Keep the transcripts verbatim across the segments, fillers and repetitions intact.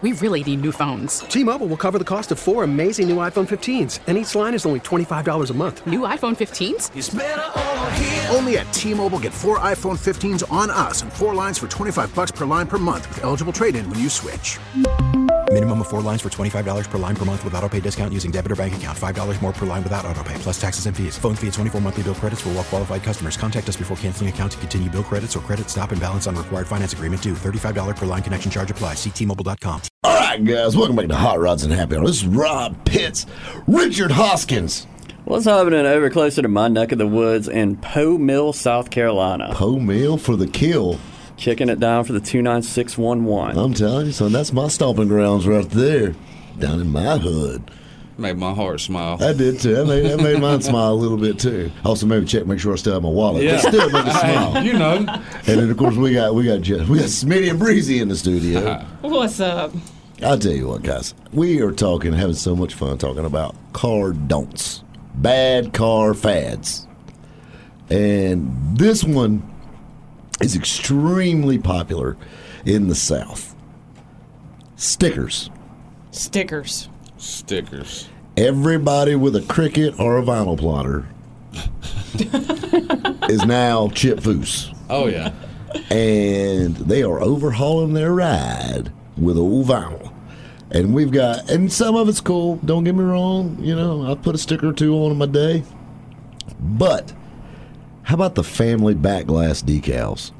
We really need new phones. T-Mobile will cover the cost of four amazing new iPhone fifteens, and each line is only twenty-five dollars a month. New iPhone fifteens? It's better over here. Only at T-Mobile, get four iPhone fifteens on us and four lines for twenty-five dollars per line per month with eligible trade-in when you switch. Minimum of four lines for twenty-five dollars per line per month with autopay discount using debit or bank account. five dollars more per line without autopay, plus taxes and fees. Phone fee at twenty-four monthly bill credits for well-qualified customers. Contact us before canceling account to continue bill credits or credit stop and balance on required finance agreement due. thirty-five dollars per line connection charge applies. See T Mobile dot com. All right, guys. Welcome back to Hot Rods and Happy Hour. This is Rob Pitts, Richard Hoskins. What's happening over closer to my neck of the woods in Poe Mill, South Carolina? Poe Mill for the kill. Kicking it down for the two nine six one one. I'm telling you, son, that's my stomping grounds right there, down in my hood. Made my heart smile. I did too. That made, that made mine smile a little bit too. Also, maybe check, make sure I still have my wallet. Yeah. But still made me smile. You know. And then of course we got we got Jeff, we got Smitty and Breezy in the studio. What's up? I'll tell you what, guys. We are talking, having so much fun talking about car don'ts, bad car fads, and this one is extremely popular in the South. Stickers. Stickers. Stickers. Everybody with a Cricket or a vinyl plotter is now Chip Foose. Oh, yeah. And they are overhauling their ride with old vinyl. And we've got, and some of it's cool, don't get me wrong. You know, I put a sticker or two on in my day. But how about the family back glass decals?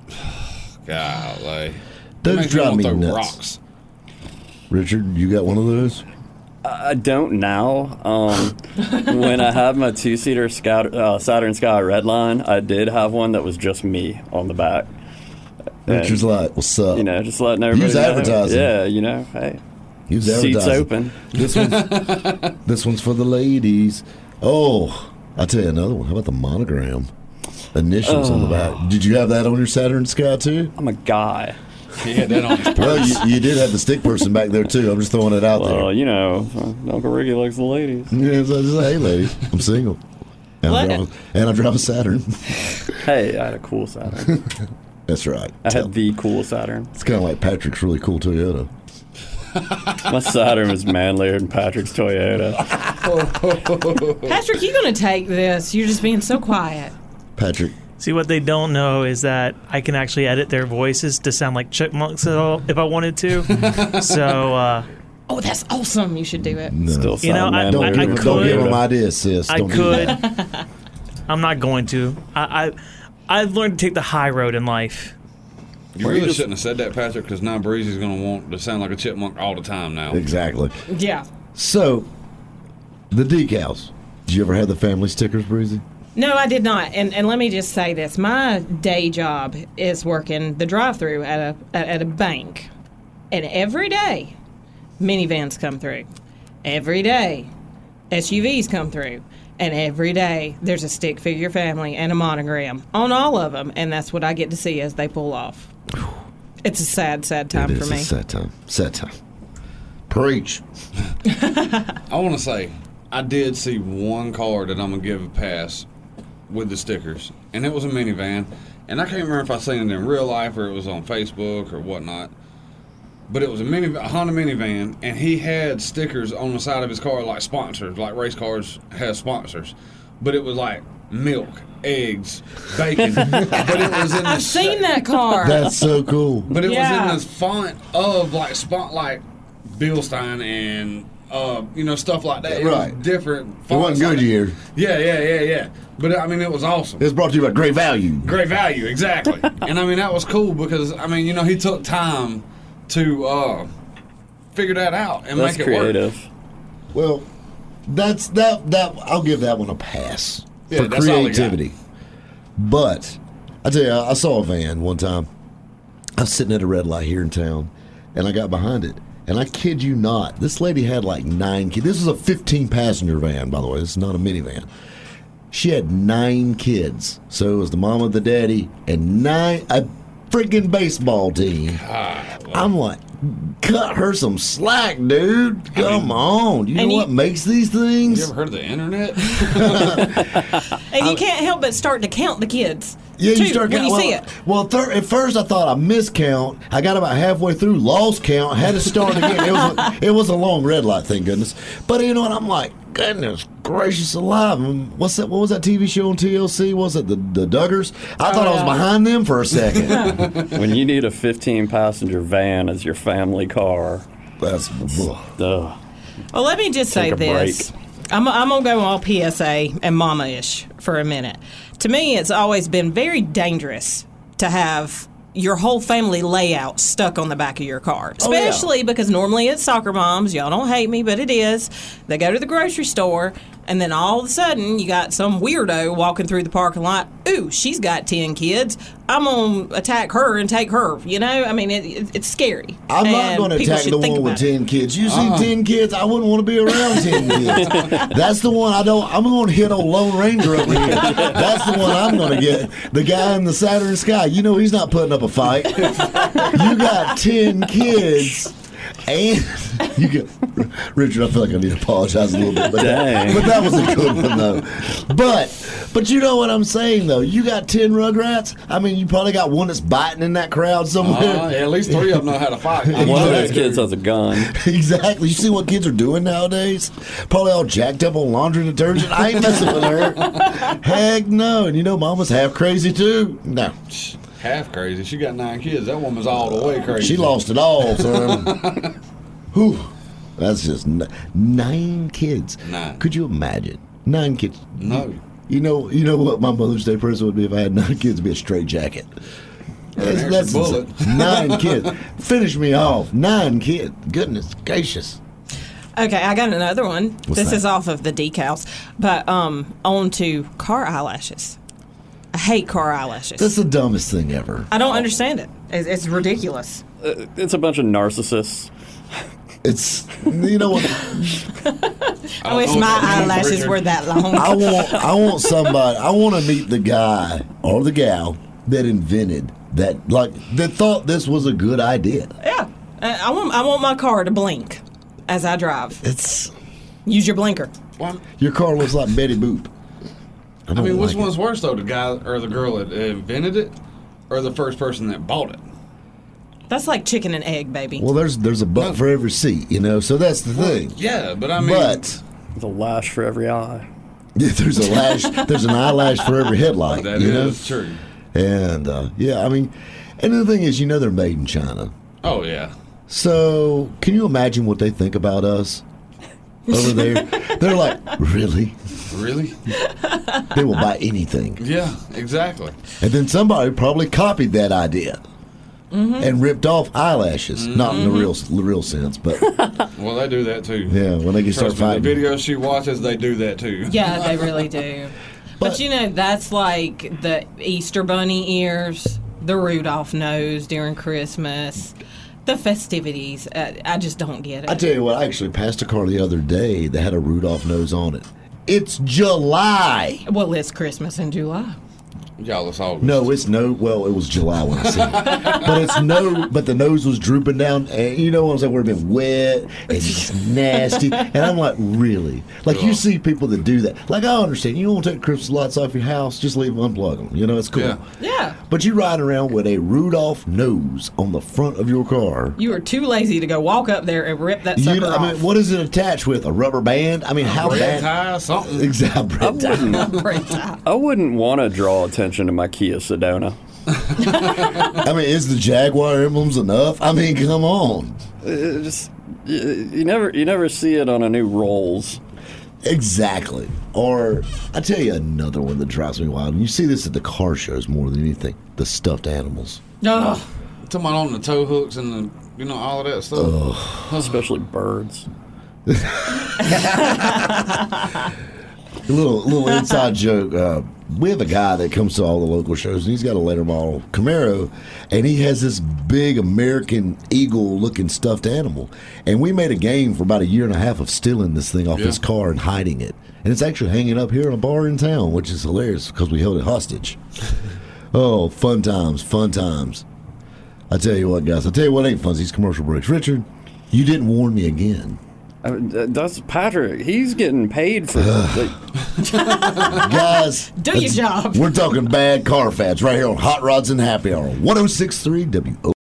Golly. Those drive me nuts. Rocks. Richard, you got one of those? I don't now. Um, when I had my two-seater Scout, uh, Saturn Sky Redline, I did have one that was just me on the back. Richard's And, like, what's up? You know, just letting everybody Use know. advertising. Yeah, you know, hey. Use Seats advertising. open. This one's, this one's for the ladies. Oh, I'll tell you another one. How about the monogram? Initials Oh. on the back. Did you have that on your Saturn Sky too? I'm a guy. He had that on his purse. Well, you, you did have the stick person back there too. I'm just throwing it out Well, there. you know, Uncle Ricky likes the ladies. Yeah, so just, hey, ladies, I'm single. And I, drive a, and I drive a Saturn. Hey, I had a cool Saturn. That's right. I Tell- had the cool Saturn. It's kind of like Patrick's really cool Toyota. My Saturn was manlier than Patrick's Toyota. Patrick, you going to take this? You're just being so quiet. Patrick. See, what they don't know is that I can actually edit their voices to sound like chipmunks if I wanted to. So, uh, Oh, that's awesome. You should do it. No. Still You know, I- Don't, I- give, I him- could- don't give him ideas, sis. I Don't do could. that. I'm not going to. I, I I've learned to take the high road in life. You really shouldn't have said that, Patrick, because now Breezy's going to want to sound like a chipmunk all the time now. Exactly. Yeah. So, the decals. Did you ever have the family stickers, Breezy? No, I did not. And and let me just say this: my day job is working the drive-through at a at, at a bank, and every day, minivans come through. Every day, S U Vs come through, and every day there's a stick figure family and a monogram on all of them, and that's what I get to see as they pull off. It's a sad, sad time it for is me. a sad time. Sad time. Preach. I want to say, I did see one car that I'm going to give a pass with the stickers, and it was a minivan, and I can't remember if I seen it in real life or it was on Facebook or whatnot, but it was a mini, a Honda minivan, and he had stickers on the side of his car like sponsors, like race cars have sponsors, but it was like milk, eggs, bacon, but it was in the I've seen that car. That's so cool. but it Yeah. was in the font of like spot like Bilstein and uh, you know, stuff like that. It Right. was different. It wasn't fonts like Goodyear. that. Yeah, yeah, yeah, yeah. But I mean, it was awesome. It was brought to you by Great Value. Great value, exactly. And I mean, that was cool because I mean, you know, he took time to uh, figure that out and That's make it creative. work. Well, that's that. That I'll give that one a pass Yeah, for that's all he got. creativity. But I tell you, I, I saw a van one time. I was sitting at a red light here in town, and I got behind it. And I kid you not, this lady had like nine kids. This was a fifteen passenger van, by the way. This is not a minivan. She had nine kids. So it was the mama, the daddy, and nine a freaking baseball team. I'm like, cut her some slack, dude. Come on. You know And you- what makes these things? You ever heard of the internet? And you I- can't help but start to count the kids. Yeah, too, you start when count- you well, see it. Well, thir- at first I thought I miscount. I got about halfway through, lost count, had to start again. It was a, it was a long red light, thank goodness. But you know what? I'm like, goodness gracious alive! What's that? What was that T V show on T L C? Was it the the Duggars? I thought I was behind them for a second. When you need a fifteen passenger van as your family car, That's ugh. ugh. Well, let me just say Take a this. I'm, I'm going to go all P S A and mama-ish for a minute. To me, it's always been very dangerous to have your whole family layout stuck on the back of your car. Oh, yeah. Especially because normally it's soccer moms. Y'all don't hate me, but it is. They go to the grocery store, and then all of a sudden you got some weirdo walking through the parking lot. Ooh, she's got ten kids. I'm going to attack her and take her. You know? I mean, it, it, it's scary. I'm not And going to people attack should the think one with about it. ten kids. You see Uh-uh. ten kids, I wouldn't want to be around ten kids. That's the one I don't. I'm going to hit old Lone Ranger over here. That's the one I'm going to get. The guy in the Saturn sky. You know he's not putting up a fight. You got ten kids. And you get Richard. I feel like I need to apologize a little bit, but that, Dang. but that was a good one though. But but you know what I'm saying though. You got ten Rugrats. I mean, you probably got one that's biting in that crowd somewhere. Uh, at least three of them know how to fight. I know One of they those do. kids has a gun. Exactly. You see what kids are doing nowadays? Probably all jacked up on laundry detergent. I ain't messing with her. Heck no. And you know, Mama's half crazy too. No, Half crazy. She got nine kids. That woman's all the way crazy. she lost it all, son. Whew. That's just n- nine kids. Nine. Could you imagine nine kids? No. You know, you know what my Mother's Day present would be if I had nine kids? It'd be a straight jacket. That's, extra that's bullet. insane. Nine kids. Finish me off. Nine kids. Goodness gracious. Okay, I got another one. What's this that? is off of the decals, but um, on to car eyelashes. I hate car eyelashes. That's the dumbest thing ever. I don't understand it. It's, it's ridiculous. Uh, It's a bunch of narcissists. It's you know what I wish know my what that means, eyelashes Richard. were that long. I want. I want somebody. I want to meet the guy or the gal that invented that, like that thought this was a good idea. yeah, I, I want. I want my car to blink as I drive. It's Use your blinker. Well, your car looks like Betty Boop. I, I don't mean, which like one's it. worse though, the guy or the girl that invented it, or the first person that bought it? That's like chicken and egg, baby. Well, there's there's a butt for every seat, you know. So that's the thing. Yeah, but I mean, But There's a lash for every eye. there's a lash. There's an eyelash for every headlight. that you know. is true. And uh, yeah, I mean, and the thing is, you know, they're made in China. Oh yeah. So, can you imagine what they think about us over there? They're like, really? Really? They will buy anything. Yeah, exactly. And then somebody probably copied that idea and ripped off eyelashes. Not in the real the real sense, but Well, they do that too. yeah, when they can start Trust me, fighting. the videos she watches, they do that too. Yeah, they really do. But, But- you know, that's like the Easter bunny ears, the Rudolph nose during Christmas, the festivities. Uh, I just don't get it. I tell you what, I actually passed a car the other day that had a Rudolph nose on it. It's July. Well, it's Christmas in July. Y'all, it's all No, it's no. Well, it was July when I seen it, but it's no. But the nose was drooping down, and you know what I'm saying? Would have been wet and just nasty. And I'm like, really? Like you see people that do that. Like I understand, you don't want to take Christmas lights off your house, just leave them, unplug them. You know, it's cool. Yeah. Yeah. But you ride around with a Rudolph nose on the front of your car. You are too lazy to go walk up there and rip that You sucker know, off. I mean, what is it attached with? A rubber band? I mean, how red bad? tie, something. Exactly. I wouldn't, Break that. I wouldn't want to draw attention to my Kia Sedona. I mean, is the Jaguar emblems enough? I mean, come on. It just you, you never you never see it on a new Rolls. Exactly. Or I tell you another one that drives me wild. And you see this at the car shows more than anything. The stuffed animals. Oh, Talking about on the tow hooks and the, you know, all of that stuff. Especially birds. A little little inside joke. Uh, we have a guy that comes to all the local shows, and he's got a later model Camaro, and he has this big American Eagle-looking stuffed animal. And we made a game for about a year and a half of stealing this thing off Yeah. his car and hiding it. And it's actually hanging up here in a bar in town, which is hilarious because we held it hostage. Oh, fun times, fun times. I tell you what, guys. I tell you what ain't fun. These commercial breaks. Richard, you didn't warn me again. Uh, that's Patrick. He's getting paid for like, Guys, Do your job. We're talking bad car fads right here on Hot Rods and Happy Hour, one oh six point three W O.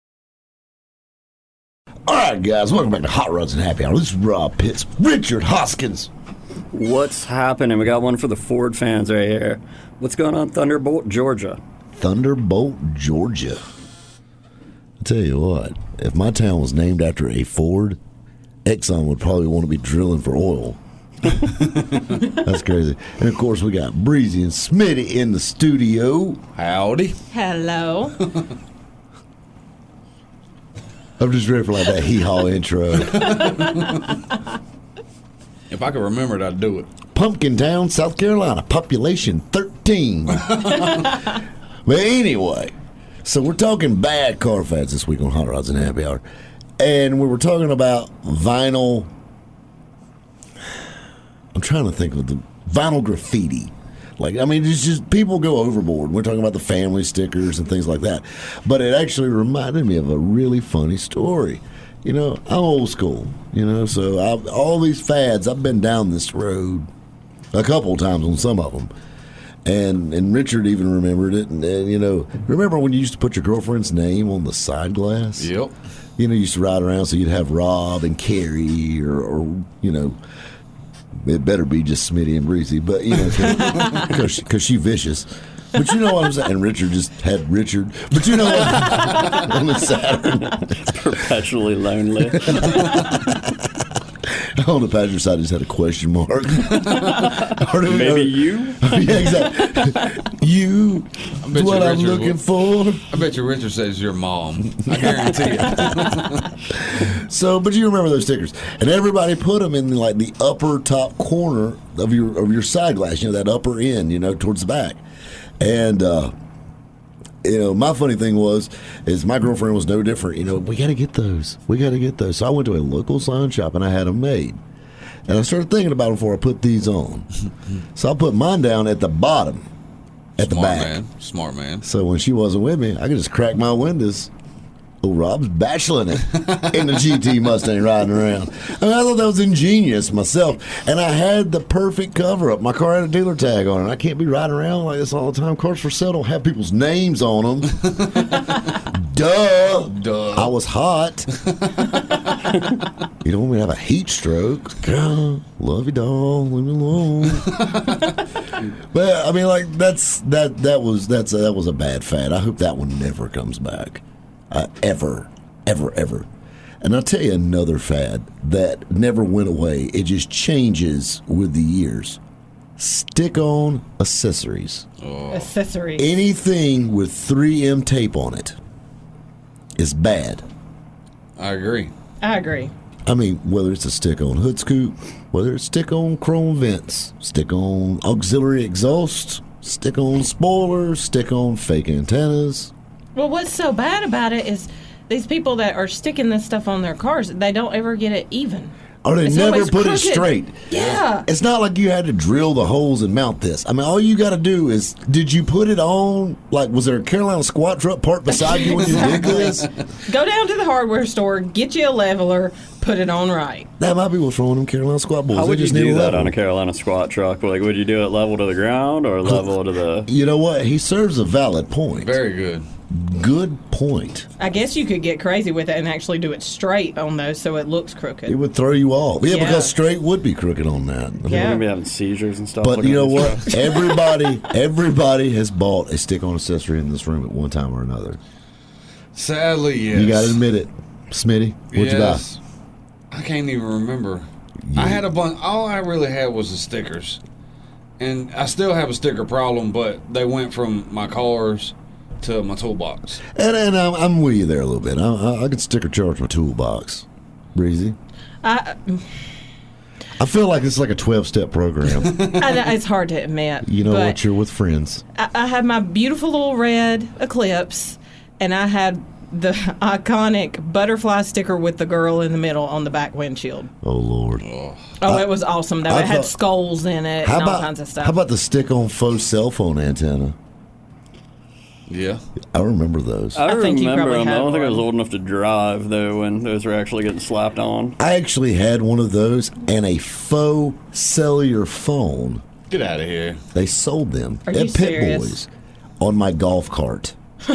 All right, guys, welcome back to Hot Rods and Happy Hour. This is Rob Pitts, Richard Hoskins. what's happening? We got one for the Ford fans right here. What's going on, Thunderbolt, Georgia? Thunderbolt, Georgia. I tell you what, if my town was named after a Ford, Exxon would probably want to be drilling for oil. That's crazy. And of course, we got Breezy and Smitty in the studio. Howdy. Hello. I'm just ready for like that hee-haw intro. If I could remember it, I'd do it. Pumpkin Town, South Carolina, population thirteen. But anyway, so we're talking bad car fads this week on Hot Rods and Happy Hour. And we were talking about vinyl. I'm trying to think of the vinyl graffiti. Like, I mean, it's just people go overboard. We're talking about the family stickers and things like that. But it actually reminded me of a really funny story. You know, I'm old school, you know, so I, all these fads, I've been down this road a couple of times on some of them. And and Richard even remembered it. And, and, you know, remember when you used to put your girlfriend's name on the side glass? Yep. You know, you used to ride around, so you'd have Rob and Carrie or, or you know, it better be just Smitty and Breezy, but, you know, because she, she vicious. But you know what I'm saying? And Richard just had Richard. But you know what? On the Saturn. Perpetually lonely. On the passenger side, I just had a question mark. Or do we- Maybe or- you? Yeah, exactly. You, I bet what you I'm Richard looking would- for. I bet you Richard says your mom. I guarantee it. So, but you remember those stickers, and everybody put them in like the upper top corner of your of your side glass. You know, that upper end. You know, towards the back. And uh, you know, my funny thing was, is my girlfriend was no different. You know, we got to get those. We got to get those. So I went to a local sign shop and I had them made. And I started thinking about them before I put these on. So I put mine down at the bottom, at the Smart back. man. Smart man. So when she wasn't with me, I could just crack my windows. Oh, Rob's bacheloring it in the G T Mustang riding around. I mean, I thought that was ingenious myself. And I had the perfect cover up. My car had a dealer tag on it. I can't be riding around like this all the time. Cars for sale don't have people's names on them. Duh. Duh. I was hot. You don't want me to have a heat stroke. Girl, love you, doll. Leave me alone. But I mean, like that's that that was that's that was a bad fad. I hope that one never comes back. Uh, ever, ever, ever. And I'll tell you another fad that never went away. It just changes with the years. Stick-on accessories. Accessories. Anything with three M tape on it is bad. I agree. I agree. I mean, whether it's a stick-on hood scoop, whether it's stick-on chrome vents, stick-on auxiliary exhaust, stick-on spoilers, stick-on fake antennas. Well, what's so bad about it is these people that are sticking this stuff on their cars, they don't ever get it even. Or they It's never always put it crooked. straight. Yeah. It's not like you had to drill the holes and mount this. I mean, all you got to do is, did you put it on? Like, was there a Carolina squat truck parked beside you when you did this? Go down to the hardware store, get you a leveler, put it on right. That might be what's wrong with them Carolina squat boys. How They would you just need do a that level. on a Carolina squat truck? Like, would you do it level to the ground or level to the... You know what? He serves a valid point. Very good. Good point. I guess you could get crazy with it and actually do it straight on those so it looks crooked. It would throw you off. Yeah, Yeah. because straight would be crooked on that. Yeah. We're going to be having seizures and stuff. But looking you know at these what? trucks. Everybody, everybody has bought a stick-on accessory in this room at one time or another. Sadly, yes. You got to admit it, Smitty. What'd yes. I can't even remember. I had a bunch. All I really had was the stickers, and I still have a sticker problem. But they went from my cars to my toolbox. you buy? And, and I'm, I'm with you there a little bit. I, I, I could sticker charge my toolbox, Breezy. I, I feel like it's like a twelve-step program. I know it's hard to admit. You know but what? You're with friends. I, I had my beautiful little red Eclipse, and I had the iconic butterfly sticker with the girl in the middle on the back windshield. Oh Lord! Oh, it was awesome though. I It had thought- skulls in it How and all about kinds of stuff. how about the stick-on faux cell phone antenna? Yeah. I remember those. I, I think you remember probably them. I had don't think I was one. old enough to drive, though, when those were actually getting slapped on. I actually had one of those and a faux cellular phone. Get out of here. They sold them Are at you Pit serious? Boys on my golf cart.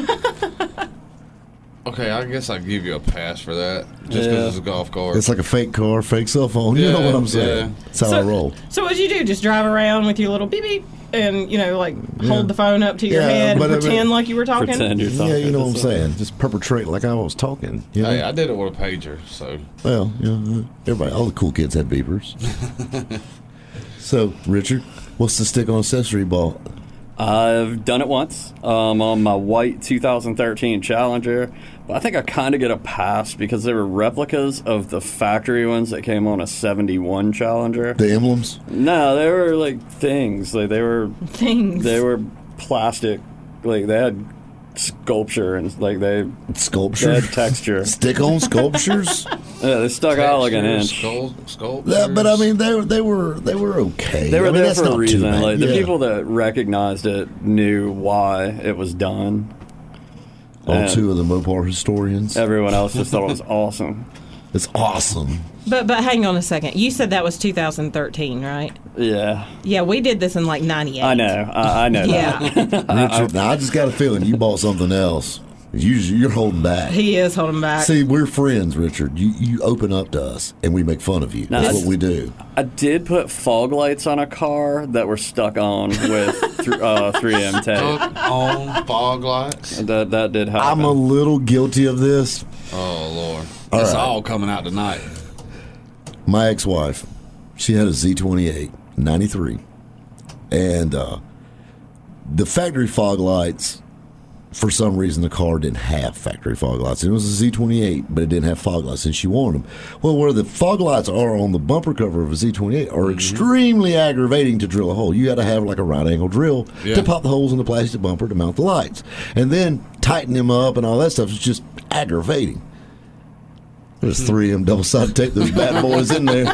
Okay, I guess I give you a pass for that, just because Yeah. it's a golf cart. It's like a fake car, fake cell phone. You know Yeah, what I'm saying? yeah. That's how I roll. So what'd you do? Just drive around with your little beep beep and, you know, like hold the phone up to your Yeah, head and but I mean- pretend like you were talking? Pretend you're talking. Yeah, you know to what I'm someone. saying. Just perpetrate like I was talking. You know? Hey, I did it with a pager, so Well, you know, everybody, all the cool kids had beepers. So, Richard, what's the stick on accessory ball? I've done it once um, on my white two thousand thirteen Challenger, but I think I kind of get a pass because they were replicas of the factory ones that came on a seventy-one Challenger. The emblems? No, they were like things. Like they were Things. they were plastic. Like they had sculpture and like they Sculpture? they had texture. Stick on sculptures? Yeah, they stuck out like an inch. Skull, skull. Yeah, but I mean, they were they were they were okay. They were I mean, there that's for a not too reason. bad. Like the Yeah. people that recognized it knew why it was done. all and two of the Mopar historians. Everyone else just thought it was awesome. It's awesome. But but hang on a second. You said that was two thousand thirteen, right? Yeah, Yeah, we did this in like ninety-eight. I know. I, I know. Yeah. That. Richard, now I just got a feeling you bought something else. Usually you're holding back. He is holding back. See, we're friends, Richard. You you open up to us, and we make fun of you. No, That's it's- what we do. I did put fog lights on a car that were stuck on with th- uh, three M tape. Hook on fog lights. That that did happen. I'm a little guilty of this. Oh Lord, All it's right. all coming out tonight. My ex-wife, she had a Z twenty-eight, ninety-three, and uh, the factory fog lights. For some reason, the car didn't have factory fog lights. It was a Z twenty-eight, but it didn't have fog lights, and she wanted them. Well, where the fog lights are on the bumper cover of a Z twenty-eight are extremely aggravating to drill a hole. You got to have like a right angle drill Yeah. to pop the holes in the plastic bumper to mount the lights, and then tighten them up and all that stuff. It's just aggravating. There's three M double sided tape those bad boys in there.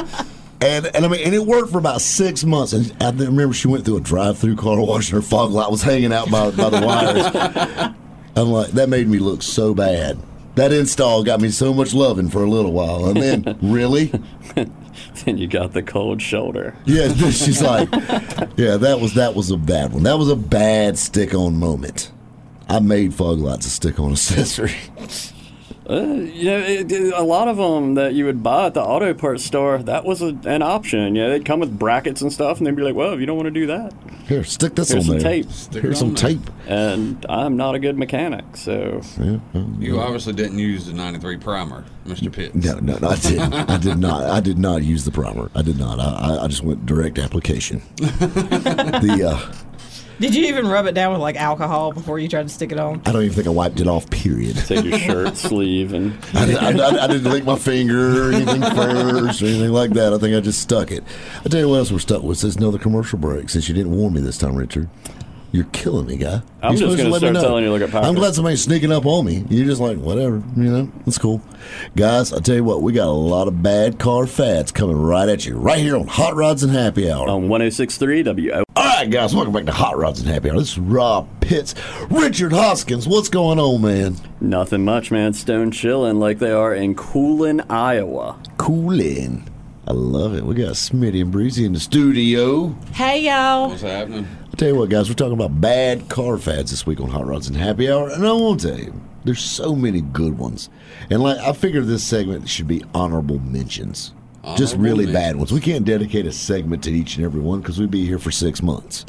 And and I mean, and it worked for about six months. And I remember she went through a drive-through car wash, and her fog light was hanging out by, by the wires. I'm like, that made me look so bad. That install got me so much loving for a little while, and then really, And you got the cold shoulder. yeah, she's like, yeah, that was that was a bad one. That was a bad stick-on moment. I made fog lights a stick-on accessory. Uh, you know, it, it- a lot of them that you would buy at the auto parts store, that was a, an option. Yeah, they'd come with brackets and stuff, and they'd be like, "Well, if you don't want to do that, Here, stick this here's on some there. tape." Stick Here's it some on there. tape. And I'm not a good mechanic, so Yeah, well, You obviously didn't use the ninety-three primer, Mister Pitts. No, no, no, I didn't. I did not. I did not use the primer. I did not. I, I, I just went direct application. the uh, Did you even rub it down with like alcohol before you tried to stick it on? I don't even think I wiped it off. Period. take your shirt sleeve and I, I, I, I didn't lick my finger or anything first or anything like that. I think I just stuck it. I tell you what else we're stuck with. Since another commercial break. Since you didn't warn me this time, Richard. You're killing me, guy. I'm You're just supposed gonna let me start know. telling you, look at I'm Packard. glad somebody's sneaking up on me. You're just like, whatever, you know, it's cool. Guys, I tell you what, we got a lot of bad car fads coming right at you, right here on Hot Rods and Happy Hour. on one oh six point three W O. All right, guys, welcome back to Hot Rods and Happy Hour. This is Rob Pitts. Richard Hoskins, what's going on, man? Nothing much, man. Stone chilling like they are in Coolin, Iowa. Coolin'. I love it. We got Smitty and Breezy in the studio. Hey y'all. What's happening? I'll tell you what, guys, we're talking about bad car fads this week on Hot Rods and Happy Hour, and I want to tell you, there's so many good ones. And like I figured this segment should be honorable mentions. Just Honorable really bad mentions. ones. We can't dedicate a segment to each and every one because we'd be here for six months.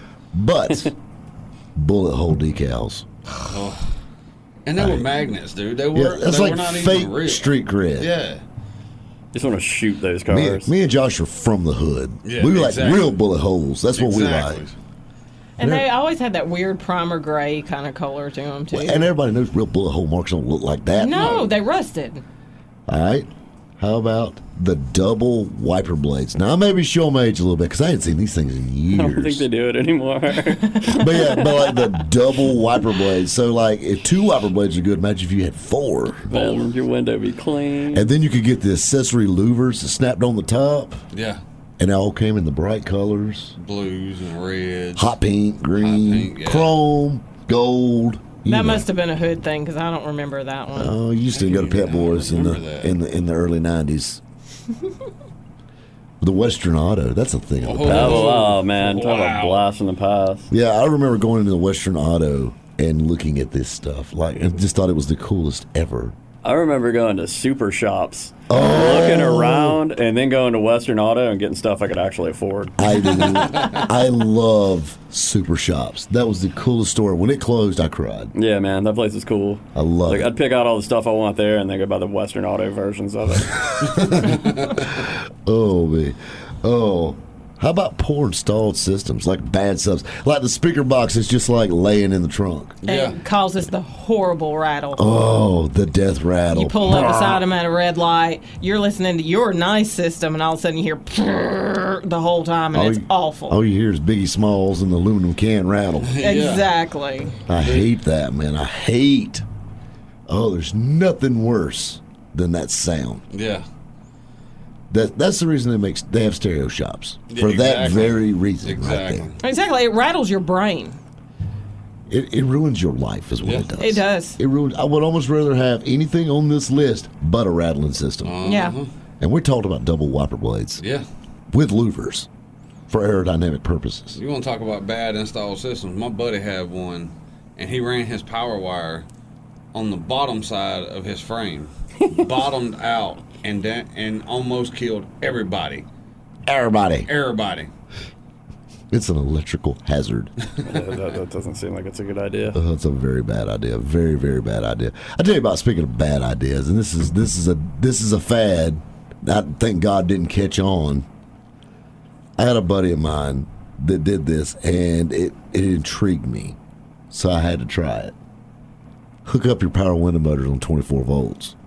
But bullet hole decals. And they were magnets, dude. They were. Yeah, that's they like were not fake even real. street cred. Yeah. Just want to shoot those Me, cars. me and Josh are from the hood. Yeah, we like exactly. real bullet holes. That's what Exactly. we like. And they always had that weird primer gray kind of color to them too. And everybody knows real bullet hole marks don't look like that. no, they rusted. All right. How about the double wiper blades? Now, I may be showing my age a little bit because I hadn't seen these things in years. I don't think they do it anymore. But yeah, but like the double wiper blades. So, like, if two wiper blades are good, imagine if you had four. Well, your window be clean. And then you could get the accessory louvers that snapped on the top, Yeah. and they all came in the bright colors. Blues and reds. Hot pink, green, Hot pink, yeah. chrome. gold. You That know. must have been a hood thing because I don't remember that one. Oh, you used to go to Pet Boys in the remember that. in the in the early nineties. The Western Auto, that's a thing. Of the Oh, past. Oh, wow, man. Talk about Wow. blast in the past. Yeah, I remember going into the Western Auto and looking at this stuff, like, and just thought it was the coolest ever. I remember going to super shops, Oh. looking around, and then going to Western Auto and getting stuff I could actually afford. I I love super shops. That was the coolest store. When it closed, I cried. Yeah, man, that place is cool. I love like, it. I'd pick out all the stuff I want there and then go buy the Western Auto versions of it. Oh man, oh. How about poor installed systems, like bad subs, like the speaker box is just like laying in the trunk. Yeah. It causes the horrible rattle. Oh, the death rattle. You pull up beside them at a red light. You're listening to your nice system, and all of a sudden you hear "Prrrr" the whole time, and All it's you- awful. All you hear is Biggie Smalls and the aluminum can rattle. Exactly. I hate that, man. I hate. Oh, there's nothing worse than that sound. Yeah. That that's the reason they make they have stereo shops for Yeah, that exactly. very reason. Exactly. Right there. Exactly. It rattles your brain. It, it ruins your life, is what Yeah. it does. It does. It ruins. I would almost rather have anything on this list but a rattling system. Yeah. And we're talking about double wiper blades Yeah. with louvers for aerodynamic purposes. You want to talk about bad installed systems? My buddy had one, and he ran his power wire on the bottom side of his frame, bottomed out, and da- and almost killed everybody. Everybody, Everybody. it's an electrical hazard. Yeah, that, that doesn't seem like it's a good idea. Oh, that's a very bad idea. Very, very bad idea. I tell you about speaking of bad ideas, and this is this is a this is a fad. I thank God didn't catch on. I had a buddy of mine that did this, and it it intrigued me, so I had to try it. Hook up your power window motors on twenty-four volts.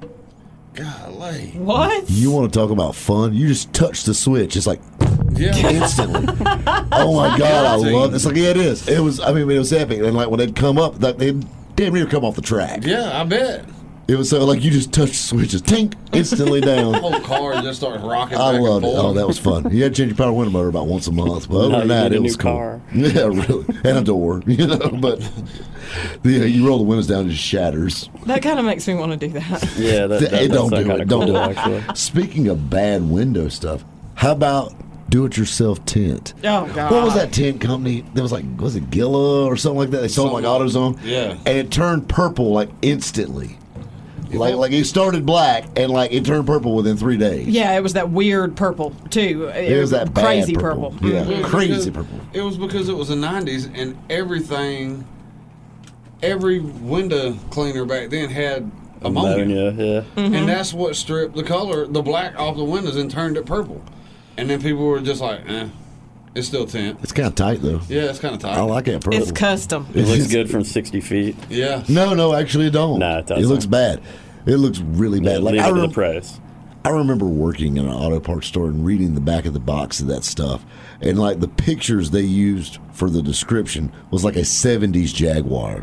Golly. What? You want to talk about fun? You just touch the switch. It's like Yeah. instantly. Oh my God, I love it. It's like, yeah, it is. It was, I mean, it was epic. And like when they'd come up, like, they'd damn near come off the track. Yeah, I bet. It was so like you just touch the switches, tink, instantly The down. whole car just starts rocking I back loved and it. forth. Oh, that was fun. You had to change your power window motor about once a month, but other Now than you that, need a it was new cool. car. Yeah, really, and a door, you know. But the, you roll the windows down, it just shatters. That kind of makes me want to do that. Yeah, that, that, Hey, that don't sounds do kinda it. Don't cool, do it. actually. Speaking of bad window stuff, how about do-it-yourself tent? Oh, God. What was that tent company? There was like, was it Gilla or something like that? They sold like Something. AutoZone. Yeah. And it turned purple like instantly. Like like it started black and like it turned purple within three days. Yeah, it was that weird purple, too. It was that bad crazy purple. purple. Yeah, It was crazy because- purple. It was because it was the nineties, and everything, every window cleaner back then had ammonia. Ammonia, yeah. Mm-hmm. And that's what stripped the color, the black off the windows and turned it purple. And then people were just like, eh, it's still tint. It's kind of tight though. Yeah, it's kind of tight. I like that purple. It's custom. It looks good from sixty feet. Yeah. No, no, actually, it don't. Nah, it doesn't. It looks bad. It looks really bad. Yeah, like leave I, it to rem- the price. I remember working in an auto parts store and reading the back of the box of that stuff, and like the pictures they used for the description was like a seventies Jaguar,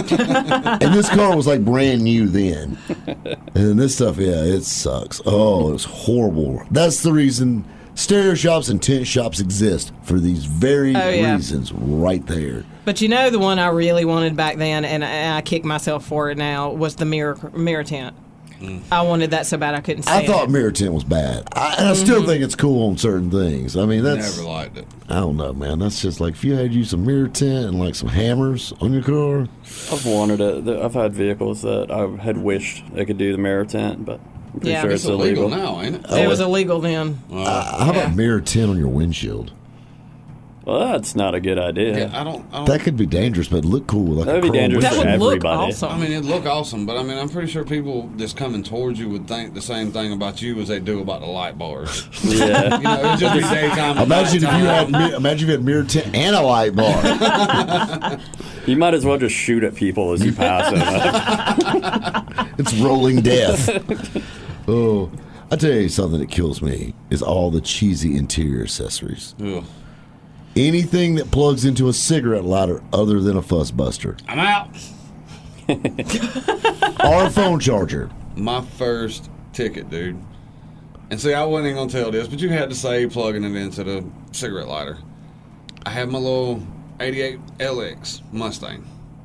and this car was like brand new then. And this stuff, yeah, it sucks. Oh, it's horrible. That's the reason stereo shops and tent shops exist, for these very Oh, yeah. reasons right there. But you know, the one I really wanted back then, and I, I kick myself for it now, was the mirror mirror tent. I wanted that so bad I couldn't I stand thought it. mirror tint was bad. I, and I still think it's cool on certain things. I mean, that's Never liked it. I don't know, man. That's just like if you had you some mirror tint and like some hammers on your car. I've wanted it. I've had vehicles that I had wished they could do the mirror tent, but I'm pretty Yeah. sure It's it's, illegal illegal. now, ain't it? It was illegal then. Uh, how about mirror tint on your windshield? Well, that's not a good idea. Yeah, I don't. I don't That could be dangerous, but look cool. Like That would a be chrome dangerous That for would look everybody. awesome. I mean, it'd look awesome, but I mean, I'm pretty sure people that's coming towards you would think the same thing about you as they do about the light bars. Yeah. You know, it'd just be daytime. and Imagine if you nighttime. had mi- imagine if you had mirror tint and a light bar. You might as well just shoot at people as you pass them. It's rolling death. Oh, I tell you something that kills me is all the cheesy interior accessories. Ugh. Anything that plugs into a cigarette lighter other than a fuss buster I'm out. or a phone charger. My first ticket, dude. And see, I wasn't even gonna tell this, but you had to say plugging it into the cigarette lighter. I had my little eighty-eight L X Mustang,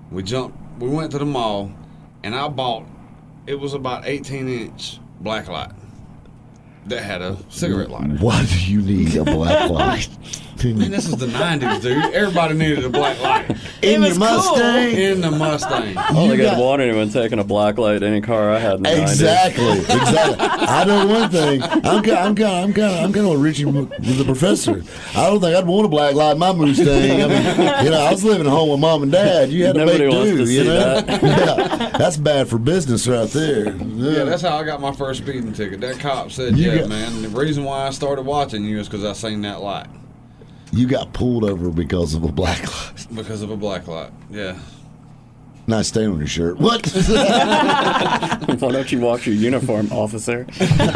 We jumped. We went to the mall, and I bought. It was about eighteen inch black light that had a cigarette lighter. Why do you need a black light? Man, this is the nineties, dude. Everybody needed a black light. In It your was cool. Mustang? In the Mustang. I don't think got- I'd want anyone taking a black light in any car I had in the nineties. Exactly, exactly. I know one thing. I'm kind, I'm kind, I'm kind, I'm kind of Richie with the professor. I don't think I'd want a black light in my Mustang. I mean, you know, I was living at home with mom and dad. You had to Nobody make wants do. to You see know, that. yeah, that's bad for business right there. Yeah, that's how I got my first speeding ticket. That cop said, You yeah, got- man, the reason why I started watching you is because I seen that light. You got pulled over because of a black light. Because of a black light. Yeah. Nice stain on your shirt. What? Why don't you wash your uniform, officer?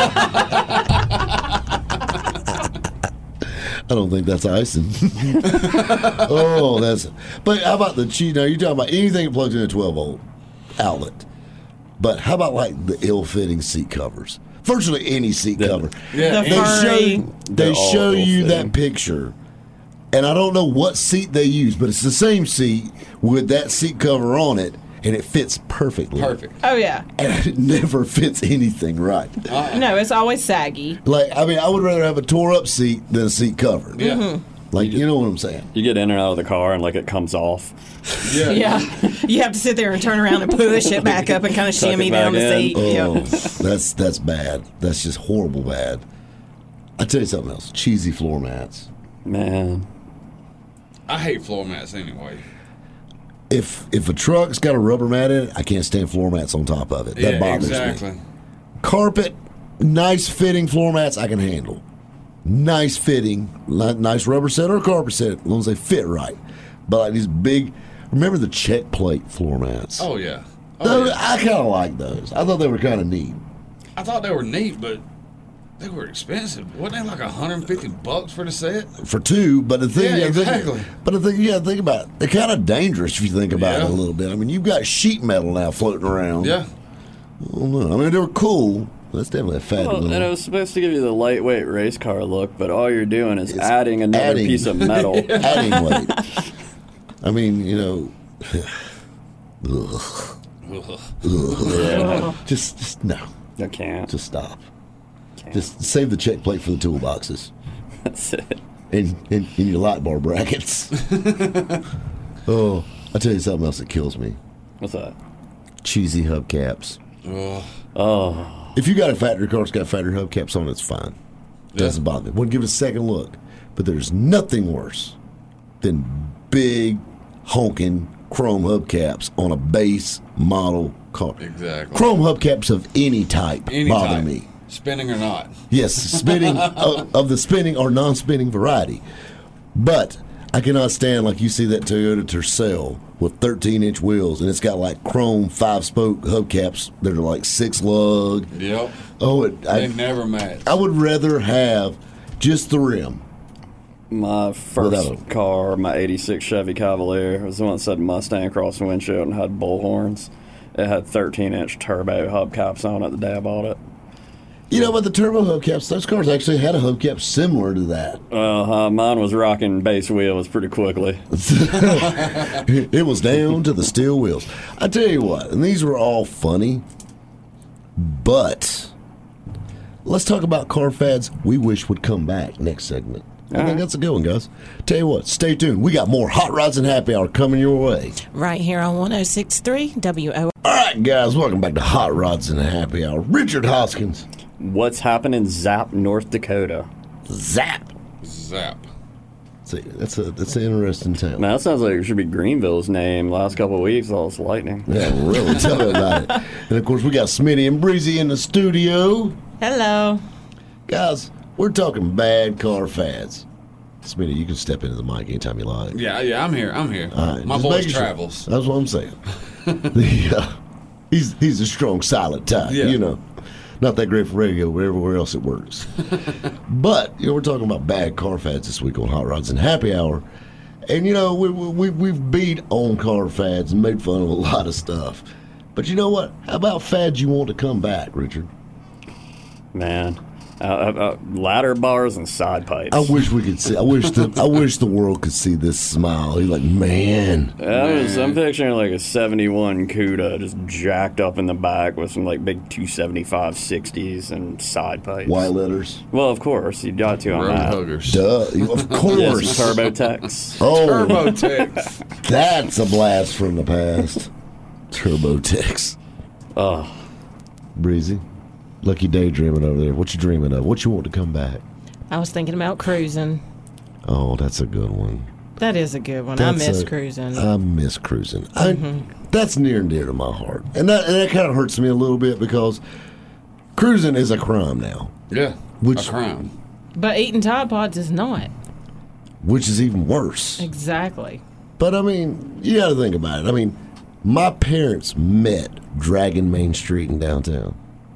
I don't think that's icing. Oh, that's. But how about the cheat? Now you're talking about anything that plugs in a twelve volt outlet. But how about like the ill-fitting seat covers? Virtually any seat cover. Yeah. The They furry. show they They're all show you ill-fitting. that picture, and I don't know what seat they use, but it's the same seat with that seat cover on it, and it fits perfectly. Perfect. Oh yeah. And it never fits anything right. No, it's always saggy. Like I mean, I would rather have a tore-up seat than a seat cover. Yeah. Mm-hmm. Like you know what I'm saying? You get in and out of the car and like it comes off. Yeah. Yeah. You have to sit there and turn around and push it back up and kind of Tuck it shimmy back down the in. seat. Oh, Yeah. that's that's bad. That's just horrible bad. I tell you something else. Cheesy floor mats. Man. I hate floor mats anyway. If if a truck's got a rubber mat in it, I can't stand floor mats on top of it. That yeah, bothers exactly. me. Carpet, nice fitting floor mats I can handle. Nice fitting, li- nice rubber set or carpet set, as long as they fit right. But like these big, remember the check plate floor mats? Oh, yeah. Oh, Those- yeah. I kind of like those. I thought they were kind of neat. I thought they were neat, but they were expensive. Wasn't they like one hundred fifty bucks for the set? For two, but the thing, Yeah, you gotta exactly. think, but the thing you got to think about, they're kind of dangerous if you think about Yeah. it a little bit. I mean, you've got sheet metal now floating around. Yeah. I don't know. I mean, they were cool. That's definitely a fat Well, little. and it was supposed to give you the lightweight race car look, but all you're doing is adding another adding. piece of metal. adding weight. I mean, you know, ugh. Ugh. just, just no, I can't. just stop. Just save the check plate for the toolboxes That's it. and in, in your light bar brackets. Oh, I'll tell you something else that kills me. What's that? Cheesy hubcaps. Ugh. Oh. If you got a factory car that's got factory hubcaps on, it's fine. Doesn't bother me. Wouldn't give it a second look. But there's nothing worse than big honking chrome hubcaps on a base model car. Exactly. Chrome hubcaps of any type Any bother type. me. Spinning or not. Yes, spinning of, of the spinning or non-spinning variety. But I cannot stand like you see that Toyota Tercel with thirteen inch wheels, and it's got like chrome five spoke hubcaps that are like six lug. Yep. Oh, it, They I, never match. I would rather have just the rim. My first Without a- car, my eighty-six Chevy Cavalier, was the one that said Mustang across the windshield and had bullhorns. It had thirteen inch turbo hubcaps on it the day I bought it. You know, but the turbo hubcaps, those cars actually had a hubcap similar to that. Well, uh, mine was rocking base wheels pretty quickly. It was down to the steel wheels. I tell you what, and these were all funny, but let's talk about car fads we wish would come back next segment. I think that's a good one, guys. Tell you what, stay tuned. We got more Hot Rods and Happy Hour coming your way. Right here on one oh six point three W O. All right, guys, welcome back to Hot Rods and Happy Hour. Richard Hoskins. What's happening in Zap, North Dakota? Zap. Zap. See, that's a that's an interesting town. Man, that sounds like it should be Greenville's name. Last couple of weeks, all this lightning. Yeah, really. Tell me about it. And of course, we got Smitty and Breezy in the studio. Hello. Guys, we're talking bad car fads. Smitty, you can step into the mic anytime you like. Yeah, yeah, I'm here. I'm here. All right, My just voice making sure. travels. That's what I'm saying. the, uh, he's he's a strong, silent type, Yeah. you know. Not that great for radio, but everywhere else it works. But, you know, we're talking about bad car fads this week on Hot Rods and Happy Hour. And, you know, we, we, we've beat on car fads and made fun of a lot of stuff. But you know what? How about fads you want to come back, Richard? Man, Uh, uh, ladder bars and side pipes. I wish we could see. I wish the I wish the world could see this smile. He's like, man. I was, I'm picturing like a seventy-one Cuda just jacked up in the back with some like big two seventy-five sixties and side pipes. White letters. Well, of course you got to on Road that. huggers. Duh. Of course. Yes, TurboTax. Oh, TurboTax. that's a blast from the past. TurboTax. Oh, Breezy. Lucky daydreaming over there. What you dreaming of? What you want to come back? I was thinking about cruising. Oh, that's a good one. That is a good one. That's I miss a- cruising. I miss cruising. I, that's near and dear to my heart, and that and that kind of hurts me a little bit because cruising is a crime now, Yeah. Which- a crime. but eating Tide Pods is not. which is even worse. Exactly. But I mean, you got to think about it. I mean, my parents met dragging Main Street in downtown,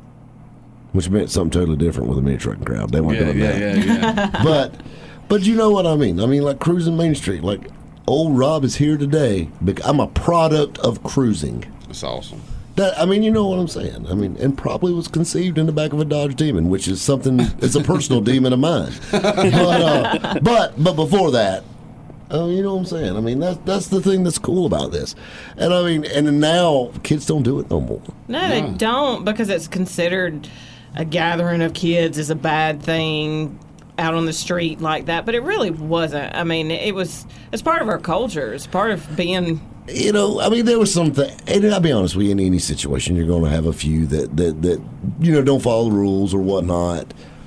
which meant something totally different with a mini trucking crowd. They weren't Yeah, doing yeah, that. yeah, yeah. But, but you know what I mean. I mean, like cruising Main Street. Like old Rob is here today. bec- I'm a product of cruising. That's awesome. That I mean, you know what I'm saying. I mean, and probably was conceived in the back of a Dodge Demon, which is something. It's a personal demon of mine. But, uh, but but before that, oh, you know what I'm saying. I mean, that's that's the thing that's cool about this. And I mean, and now kids don't do it no more. No, they don't, because it's considered a gathering of kids is a bad thing out on the street like that. But it really wasn't. I mean, it was. It's part of our culture. It's part of being. You know, I mean, there was something. And I'll be honest with you, in any situation, you're going to have a few that that that you know don't follow the rules or whatnot.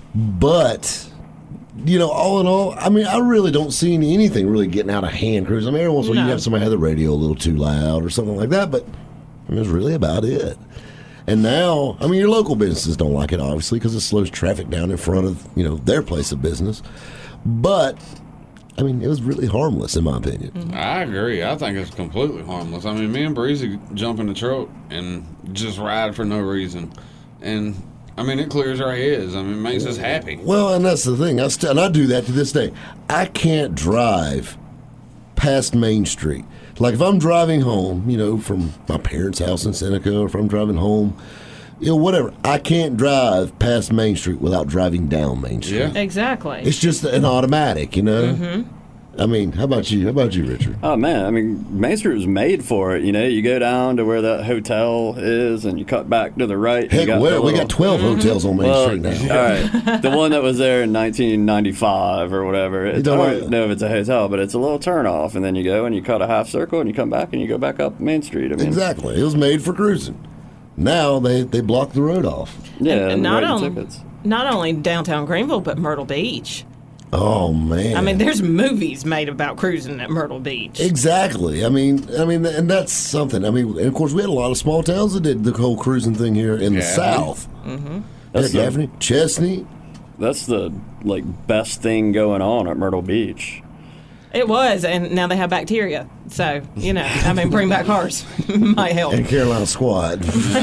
But you know, all in all, I mean, I really don't see any, anything really getting out of hand, Cruz. I mean, every once in a while you No. have somebody have the radio a little too loud or something like that, but I mean, it's really about it. And now, I mean, your local businesses don't like it, obviously, because it slows traffic down in front of, you know, their place of business. But, I mean, it was really harmless, in my opinion. I agree. I think it's completely harmless. I mean, me and Breezy jump in the truck and just ride for no reason. And, I mean, it clears our heads. I mean, it makes us happy. Well, and that's the thing. I st- and I do that to this day. I can't drive past Main Street. Like, if I'm driving home, you know, from my parents' house in Seneca, or if I'm driving home, you know, whatever, I can't drive past Main Street without driving down Main Street. Yeah. Exactly. It's just an automatic, you know? Mm-hmm. I mean, how about you? How about you, Richard? Oh man, I mean, Main Street was made for it. You know, you go down to where that hotel is, and you cut back to the right. you Heck, got well, the we little- got twelve hotels on Main Well, Street now. all right, the one that was there in nineteen ninety-five or whatever. It, I don't don't know. know if it's a hotel, but it's a little turnoff, and then you go and you cut a half circle, and you come back and you go back up Main Street. I mean, Exactly. It was made for cruising. Now they, they block the road off. yeah, and and not writing only tickets. not only downtown Greenville, but Myrtle Beach. Oh, man. I mean, there's movies made about cruising at Myrtle Beach. Exactly. I mean, I mean, and that's something. I mean, and of course, we had a lot of small towns that did the whole cruising thing here in the Gaffney. South. Mm-hmm. That's Yeah, the- Gaffney, Chesney. That's the like best thing going on at Myrtle Beach. It was, and now they have bacteria. So, you know, I mean, bring back ours might help. and Carolina Squad.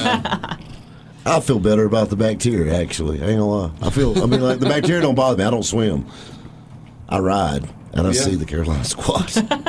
I feel better about the bacteria, actually. I ain't gonna lie. I feel, I mean, like, the bacteria don't bother me. I don't swim. I ride, and I Yeah. see the Carolina Squad.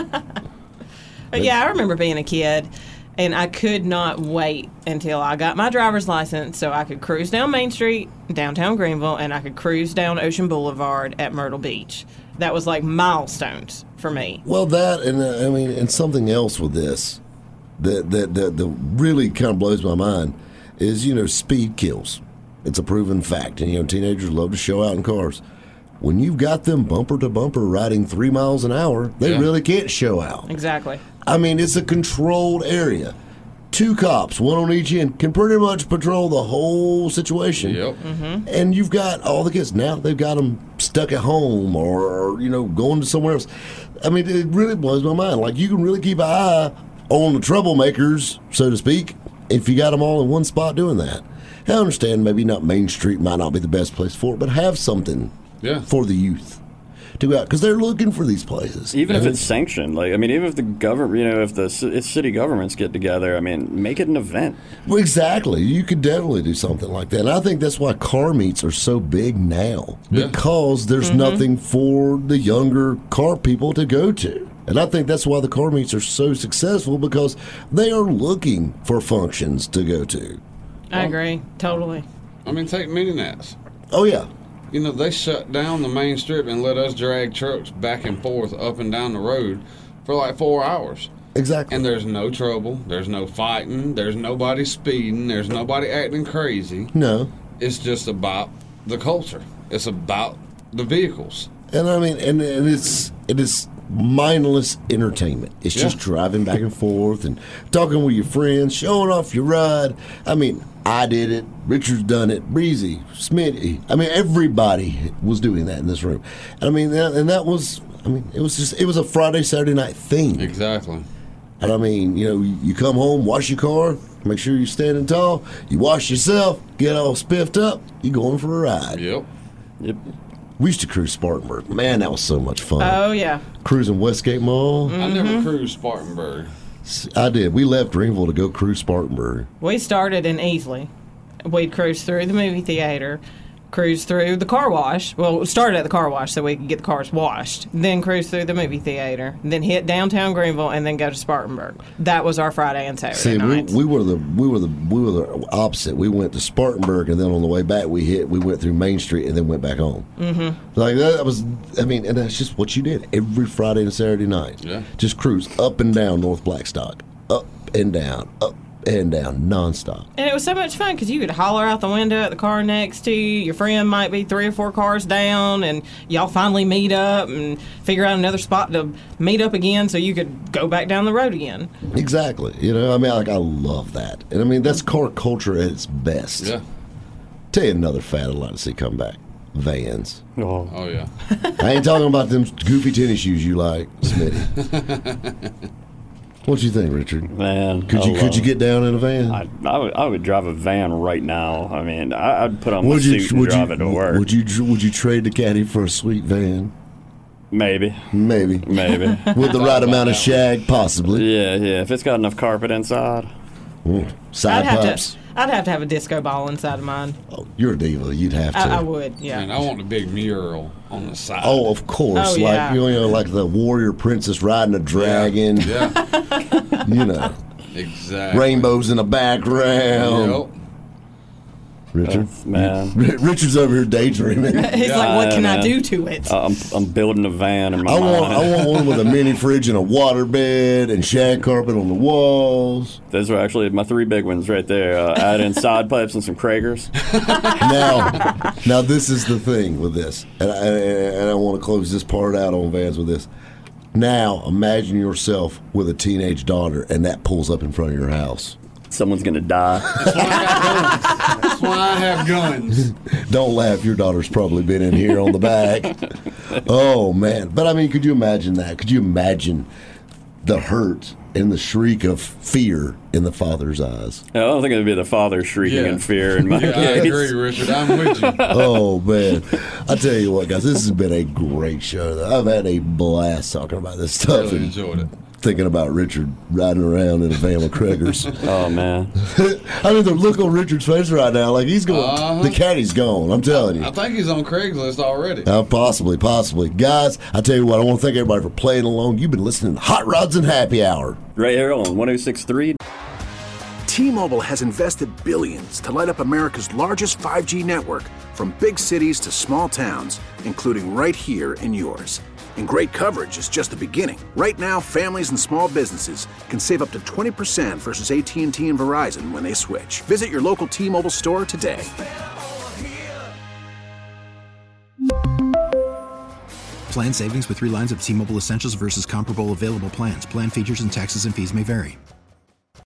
But yeah, I remember being a kid, and I could not wait until I got my driver's license so I could cruise down Main Street, downtown Greenville, and I could cruise down Ocean Boulevard at Myrtle Beach. That was like milestones for me. Well, that, and uh, I mean, and something else with this that, that, that, that really kind of blows my mind is, you know, speed kills. It's a proven fact. And, you know, teenagers love to show out in cars. When you've got them bumper to bumper riding three miles an hour, they Yeah. really can't show out. Exactly. I mean, it's a controlled area. Two cops, one on each end, can pretty much patrol the whole situation. Yep. And you've got all the kids. Now they've got them stuck at home or, you know, going to somewhere else. I mean, it really blows my mind. Like, you can really keep an eye on the troublemakers, so to speak, if you got them all in one spot doing that. I understand maybe not Main Street might not be the best place for it, but have something Yeah. for the youth to go out, because they're looking for these places. Even if And it's sanctioned, like I mean, even if the government, you know, if the ci- if city governments get together, I mean, make it an event. Well, exactly. You could definitely do something like that. And I think that's why car meets are so big now, Yeah. because there's nothing for the younger car people to go to. And I think that's why the car meets are so successful, because they are looking for functions to go to. I agree. Totally. I mean, take mini nats. Oh, yeah. You know, they shut down the main strip and let us drag trucks back and forth up and down the road for like four hours. Exactly. And there's no trouble. There's no fighting. There's nobody speeding. There's nobody acting crazy. No. It's just about the culture. It's about the vehicles. And I mean, and, and it's it is mindless entertainment. It's Yeah. just driving back and forth and talking with your friends, showing off your ride. I mean, I did it. Richard's done it. Breezy, Smitty. I mean, everybody was doing that in this room. I mean, that, and that was. I mean, it was just. It was a Friday, Saturday night thing. Exactly. And I mean, you know, you come home, wash your car, make sure you're standing tall. You wash yourself, get all spiffed up. You going for a ride. Yep. Yep. We used to cruise Spartanburg. Man, that was so much fun. Oh, yeah. Cruising Westgate Mall. I never cruised Spartanburg. I did. We left Greenville to go cruise Spartanburg. We started in Easley. We'd cruise through the movie theater, cruise through the car wash. Well, we started at the car wash so we could get the cars washed. Then cruise through the movie theater. Then hit downtown Greenville and then go to Spartanburg. That was our Friday and Saturday See, we, nights. we were the we were the we were the opposite. We went to Spartanburg, and then on the way back, we hit we went through Main Street, and then went back home. Mm-hmm. Like that was, I mean, and that's just what you did every Friday and Saturday night. Yeah. Just cruise up and down North Blackstock, up and down, up and down, nonstop. And it was so much fun because you could holler out the window at the car next to you. Your friend might be three or four cars down, and y'all finally meet up and figure out another spot to meet up again so you could go back down the road again. Exactly. You know, I mean, like I love that, and I mean that's car culture at its best. Yeah. Tell you another fad I'd like to see come back: Vans. Oh. Oh, yeah. I ain't talking about them goofy tennis shoes you like, Smitty. What you think, Richard? Man, Could I you love could you it. get down in a van? I, I, would, I would drive a van right now. I mean, I, I'd put on my would suit and would drive it to work. Would you would you trade the caddy for a sweet van? Maybe. Maybe. Maybe. With the right amount of shag, possibly. Yeah, yeah. If it's got enough carpet inside. Mm. Side I'd have pipes. to. I'd have to have a disco ball inside of mine. Oh, you're a diva. You'd have to. I, I would. Yeah. And I want the big mural on the side. Oh, of course. Oh, like yeah. you know, like the warrior princess riding a dragon. Yeah. You know, Exactly. rainbows in the background. Yep. Richard, Oh, man. R- Richard's over here daydreaming. He's Yeah, like, what can I man. do to it? Uh, I'm, I'm building a van in my I mind. want I want one with a mini fridge and a water bed and shag carpet on the walls. Those are actually my three big ones right there. Uh, add in side pipes and some Kragers. Now, now this is the thing with this, and I, and I want to close this part out on vans with this. Now, imagine yourself with a teenage daughter, and that pulls up in front of your house. Someone's going to die. That's why I have guns. Don't laugh, your daughter's probably been in here on the back. Oh, man. But, I mean, could you imagine that? Could you imagine the hurt and the shriek of fear in the father's eyes? I don't think it would be the father shrieking Yeah. in fear in my Yeah, I case. agree, Richard. I'm with you. Oh, man. I tell you what, guys, this has been a great show. I've had a blast talking about this stuff Really and enjoyed it. thinking about Richard riding around in a van with Kragers. Oh, man. I mean, the look on Richard's face right now, like he's going, Uh-huh. the caddy's gone, I'm telling you. I think he's on Craigslist already. Uh, possibly, possibly. Guys, I tell you what, I want to thank everybody for playing along. You've been listening to Hot Rods and Happy Hour. Right here on one oh six point three. T-Mobile has invested billions to light up America's largest five G network, from big cities to small towns, including right here in yours. And great coverage is just the beginning. Right now, families and small businesses can save up to twenty percent versus A T and T and Verizon when they switch. Visit your local T-Mobile store today. Plan savings with three lines of T-Mobile Essentials versus comparable available plans. Plan features and taxes and fees may vary.